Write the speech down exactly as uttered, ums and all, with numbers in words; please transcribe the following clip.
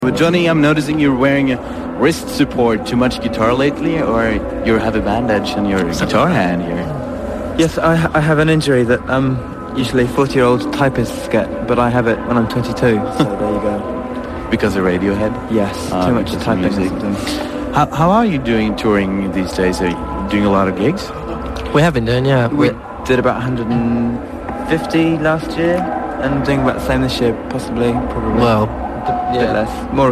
But Johnny, I'm noticing you're wearing a wrist support. Too much guitar lately, or you have a bandage on your guitar hand here? Yes, I, ha- I have an injury that um, usually forty-year-old typists get, but I have it when I'm twenty-two, so there you go. Because of Radiohead? Yes, Ah, too much because of typing or music. something. How, how are you doing touring these days? Are you doing a lot of gigs? We have been doing, yeah. We did about one hundred fifty last year, and doing about the same this year, possibly, probably. Well, a bit yeah. less. More